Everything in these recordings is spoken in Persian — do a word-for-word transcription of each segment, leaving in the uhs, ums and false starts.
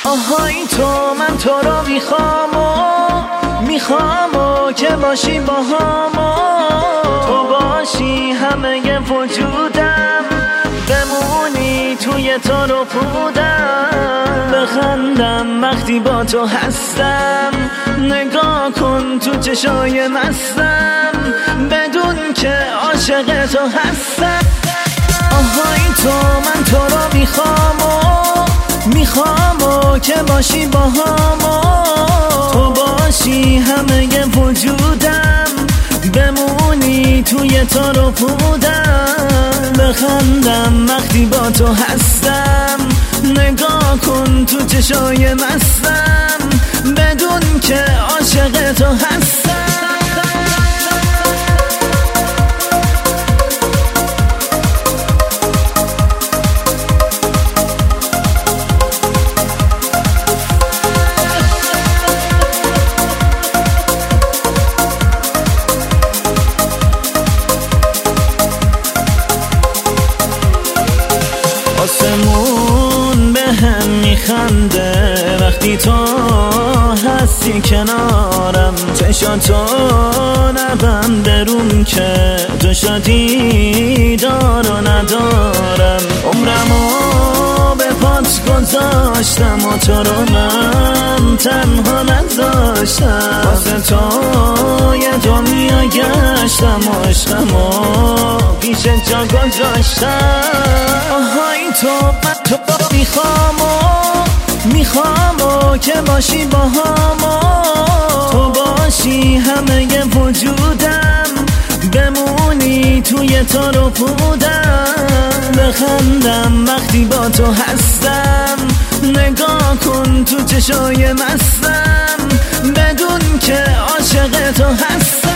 آهای تو من تو رو میخوام و میخوام و که باشی با هم تو باشی همه وجودم بمونی توی تو رو پودم بخندم وقتی با تو هستم نگاه کن تو چشای مستم بدون که عاشق تو هستم آهای تو من تو رو میخوام و میخوام و که باشی با هم تو باشی همه وجودم بمونی توی تو رو پودم بخندم وقتی با تو هستم نگاه کن تو چشای مستم بدون که عاشق تو هستم آسمون به هم میخنده وقتی تو هستی کنارم چشاتو نبند برون که تو شادی دار و ندارم عمرمو به پات گذاشتم و تو رو من تنها نذاشتم واسه تو یه دنیا گشتم و عشقمو پیش جا گذاشتم آهای تو من تو میخوام و میخوام و که باشی با هم تو باشی همه وجودم بمونی توی تو رو پودم بخندم وقتی با تو هستم نگاه کن تو چشای مستم بدون که عاشق تو هستم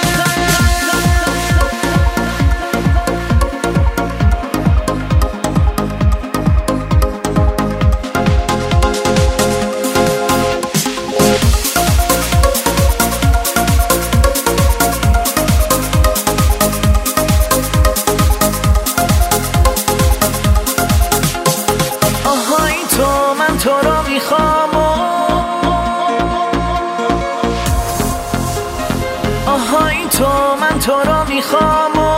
تو رو میخوام و آهای تو من تو رو میخوام و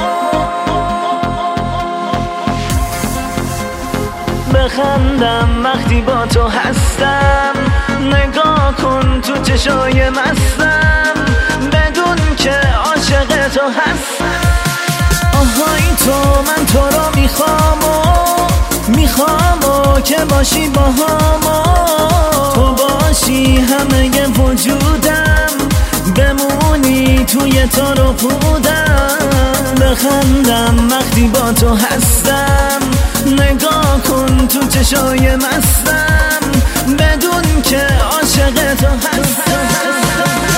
بخندم وقتی با تو هستم نگاه کن تو چشای مستم بدون که عاشق تو هستم آهای تو من تو رو میخوام و میخوام و که باشی با هم تو باشی همه وجودم بمونی توی تو رو پودم بخندم وقتی با تو هستم نگاه کن تو چشای مستم بدون که عاشق تو هستم